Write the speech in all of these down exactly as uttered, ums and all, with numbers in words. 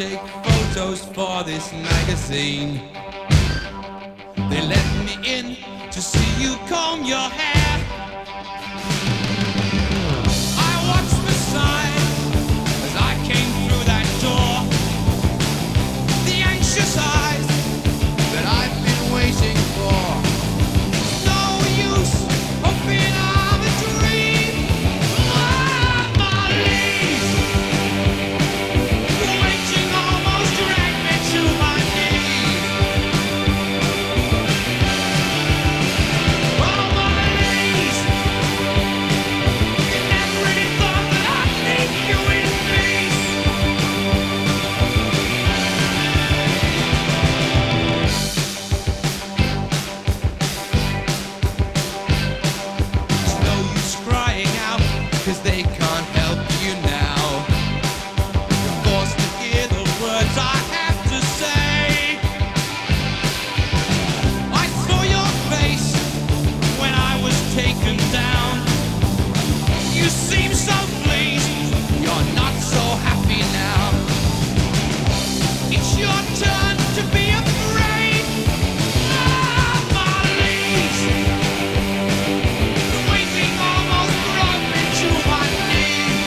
take photos for this magazine. They let me in to see you comb your hair. I watched the signs as I came through that door. The anxious eyes that I've been waiting for. No use hoping I'm a dream. Ah, my leaves, the waiting almost dragged me to my knees. Oh, my leaves, you never really thought that I'd leave you in peace. There's no use crying out, 'cause they can't help you now. You're forced to hear the words I have to say. I saw your face when I was taken down. You seem so pleased, you're not so happy now. It's your turn to be afraid. Ah, my leaves, the waiting almost brought me to my knees.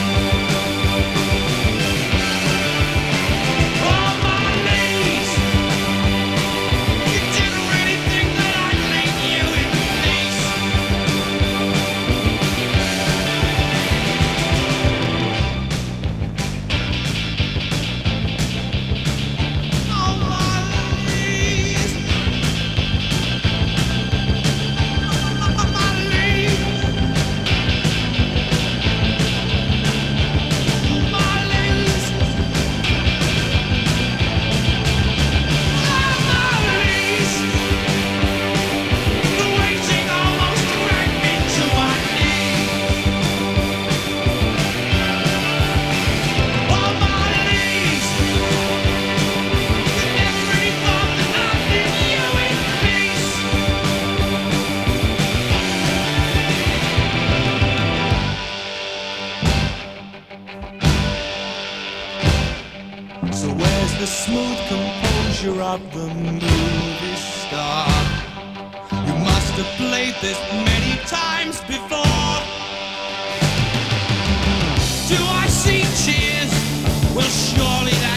Oh, my leaves, you didn't really think that I'd leave you in peace. Oh, my leaves, oh, my leaves, my leaves, oh, my leaves, the waiting almost dragged me to my knees. Oh, my leaves, you never really thought that I'd leave you in peace. So where's the smooth composure of the movie star? You must have played this many times before. Do I see tears? Well, surely that